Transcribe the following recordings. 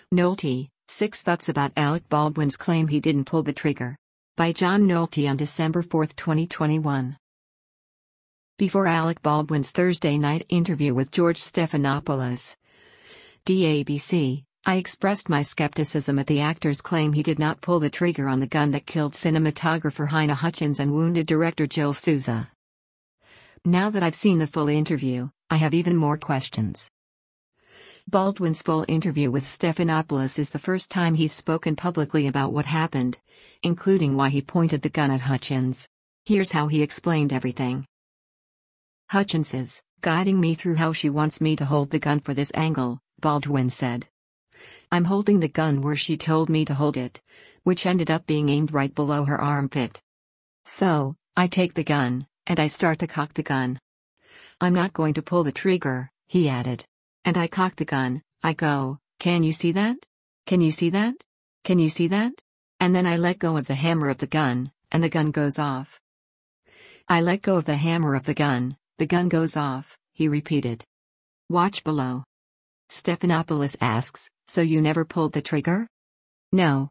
Nolte, 6 Thoughts About Alec Baldwin's Claim He Didn't Pull the Trigger. By John Nolte on December 4, 2021. Before Alec Baldwin's Thursday night interview with George Stephanopoulos, DABC, I expressed my skepticism at the actor's claim he did not pull the trigger on the gun that killed cinematographer Halyna Hutchins and wounded director Joel Souza. Now that I've seen the full interview, I have even more questions. Baldwin's full interview with Stephanopoulos is the first time he's spoken publicly about what happened, including why he pointed the gun at Hutchins. Here's how he explained everything. Hutchins is guiding me through how she wants me to hold the gun for this angle, Baldwin said. I'm holding the gun where she told me to hold it, which ended up being aimed right below her armpit. So, I take the gun, and I start to cock the gun. I'm not going to pull the trigger, he added. And I cock the gun, I go, can you see that? Can you see that? Can you see that? And then I let go of the hammer of the gun, and the gun goes off. I let go of the hammer of the gun goes off, he repeated. Watch below. Stephanopoulos asks, so you never pulled the trigger? No,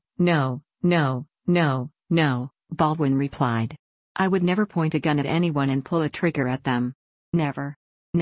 Baldwin replied. I would never point a gun at anyone and pull a trigger at them. Never.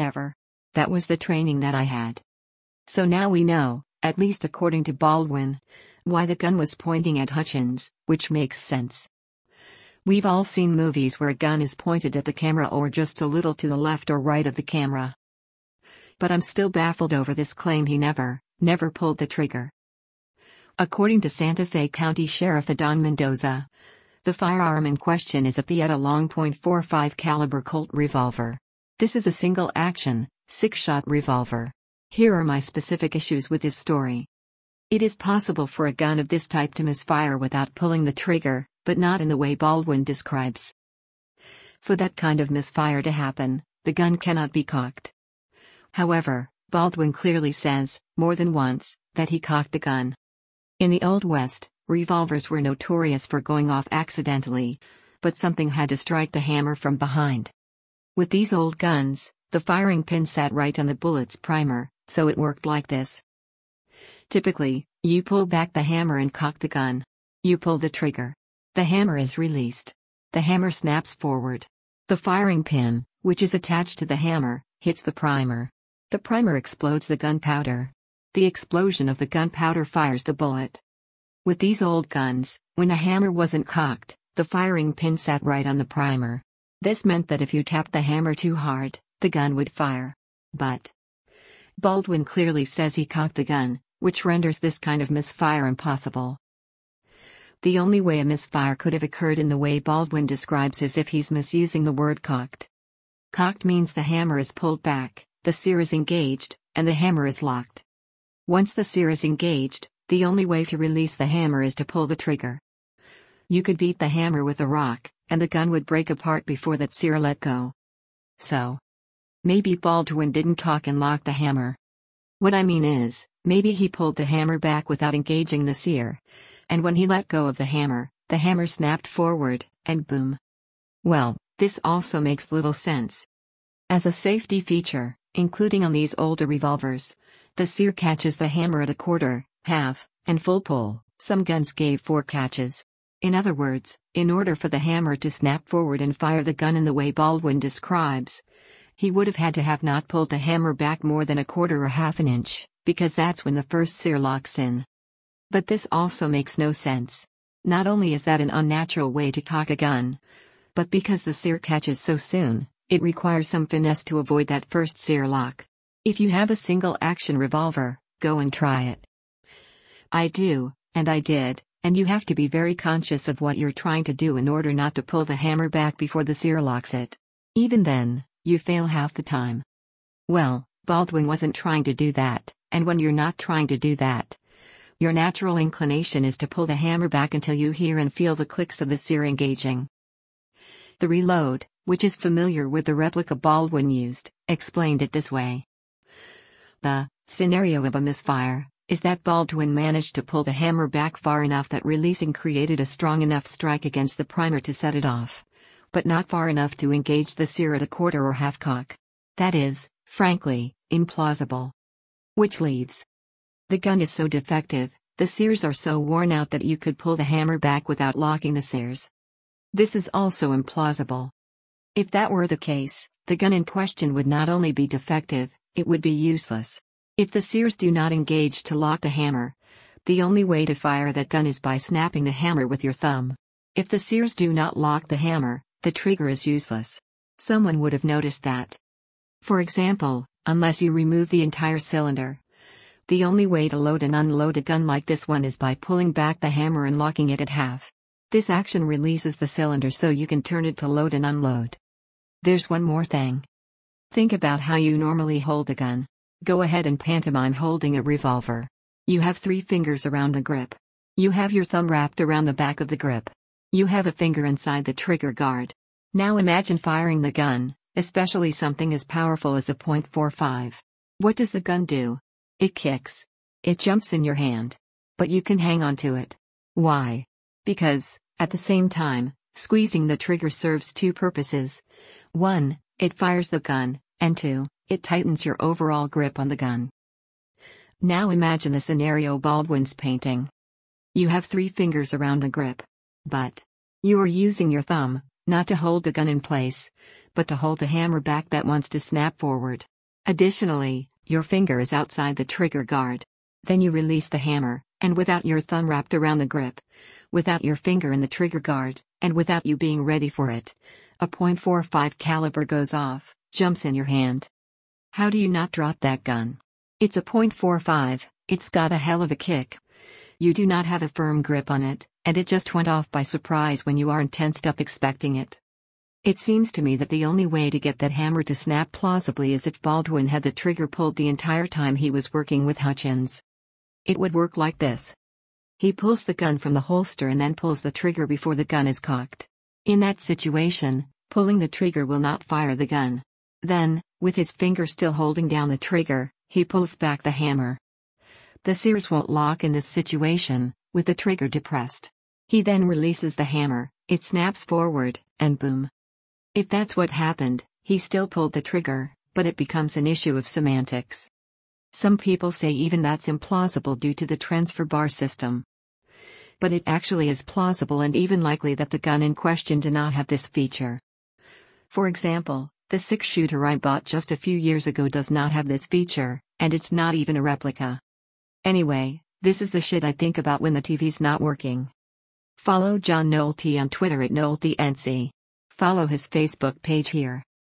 That was the training that I had. So now we know, at least according to Baldwin, why the gun was pointing at Hutchins, which makes sense. We've all seen movies where a gun is pointed at the camera or just a little to the left or right of the camera. But I'm still baffled over this claim he never pulled the trigger. According to Santa Fe County Sheriff Adon Mendoza, the firearm in question is a Beretta long .45 caliber Colt revolver. This is a single-action, 6-shot revolver. Here are my specific issues with this story. It is possible for a gun of this type to misfire without pulling the trigger, but not in the way Baldwin describes. For that kind of misfire to happen, the gun cannot be cocked. However, Baldwin clearly says, more than once, that he cocked the gun. In the Old West, revolvers were notorious for going off accidentally, but something had to strike the hammer from behind. With these old guns, the firing pin sat right on the bullet's primer, so it worked like this. Typically, you pull back the hammer and cock the gun. You pull the trigger. The hammer is released. The hammer snaps forward. The firing pin, which is attached to the hammer, hits the primer. The primer explodes the gunpowder. The explosion of the gunpowder fires the bullet. With these old guns, when the hammer wasn't cocked, the firing pin sat right on the primer. This meant that if you tapped the hammer too hard, the gun would fire. But Baldwin clearly says he cocked the gun, which renders this kind of misfire impossible. The only way a misfire could have occurred in the way Baldwin describes is if he's misusing the word cocked. Cocked means the hammer is pulled back, the sear is engaged, and the hammer is locked. Once the sear is engaged, the only way to release the hammer is to pull the trigger. You could beat the hammer with a rock, and the gun would break apart before that sear let go. So, maybe Baldwin didn't cock and lock the hammer. What I mean is, maybe he pulled the hammer back without engaging the sear, and when he let go of the hammer snapped forward, and boom. Well, this also makes little sense. As a safety feature, including on these older revolvers, the sear catches the hammer at a quarter, half, and full pull. Some guns gave 4 catches. In other words, in order for the hammer to snap forward and fire the gun in the way Baldwin describes, he would have had to have not pulled the hammer back more than a quarter or half an inch, because that's when the first sear locks in. But this also makes no sense. Not only is that an unnatural way to cock a gun, but because the sear catches so soon, it requires some finesse to avoid that first sear lock. If you have a single-action revolver, go and try it. I do, and I did. And you have to be very conscious of what you're trying to do in order not to pull the hammer back before the sear locks it. Even then, you fail half the time. Well, Baldwin wasn't trying to do that, and when you're not trying to do that, your natural inclination is to pull the hammer back until you hear and feel the clicks of the sear engaging. The Reload, which is familiar with the replica Baldwin used, explained it this way. The scenario of a misfire is that Baldwin managed to pull the hammer back far enough that releasing created a strong enough strike against the primer to set it off, but not far enough to engage the sear at a quarter or half cock. That is, frankly, implausible. Which leaves The gun is so defective, the sears are so worn out that you could pull the hammer back without locking the sears. This is also implausible. If that were the case, the gun in question would not only be defective, it would be useless. If the sears do not engage to lock the hammer, the only way to fire that gun is by snapping the hammer with your thumb. If the sears do not lock the hammer, the trigger is useless. Someone would have noticed that. For example, unless you remove the entire cylinder, the only way to load and unload a gun like this one is by pulling back the hammer and locking it at half. This action releases the cylinder so you can turn it to load and unload. There's one more thing. Think about how you normally hold a gun. Go ahead and pantomime holding a revolver. You have 3 fingers around the grip. You have your thumb wrapped around the back of the grip. You have a finger inside the trigger guard. Now imagine firing the gun, especially something as powerful as a .45. What does the gun do? It kicks. It jumps in your hand. But you can hang on to it. Why? Because, at the same time, squeezing the trigger serves 2 purposes. 1, it fires the gun, and 2, it tightens your overall grip on the gun. Now imagine the scenario Baldwin's painting. You have 3 fingers around the grip. But you are using your thumb, not to hold the gun in place, but to hold the hammer back that wants to snap forward. Additionally, your finger is outside the trigger guard. Then you release the hammer, and without your thumb wrapped around the grip, without your finger in the trigger guard, and without you being ready for it, a .45 caliber goes off, jumps in your hand. How do you not drop that gun? It's a .45, it's got a hell of a kick. You do not have a firm grip on it, and it just went off by surprise when you aren't tensed up expecting it. It seems to me that the only way to get that hammer to snap plausibly is if Baldwin had the trigger pulled the entire time he was working with Hutchins. It would work like this. He pulls the gun from the holster and then pulls the trigger before the gun is cocked. In that situation, pulling the trigger will not fire the gun. Then, with his finger still holding down the trigger, he pulls back the hammer. The sears won't lock in this situation, with the trigger depressed. He then releases the hammer, it snaps forward, and boom. If that's what happened, he still pulled the trigger, but it becomes an issue of semantics. Some people say even that's implausible due to the transfer bar system. But it actually is plausible and even likely that the gun in question did not have this feature. For example, the 6-shooter I bought just a few years ago does not have this feature, and it's not even a replica. Anyway, this is the shit I think about when the TV's not working. Follow John Nolte on Twitter at NolteNC. Follow his Facebook page here.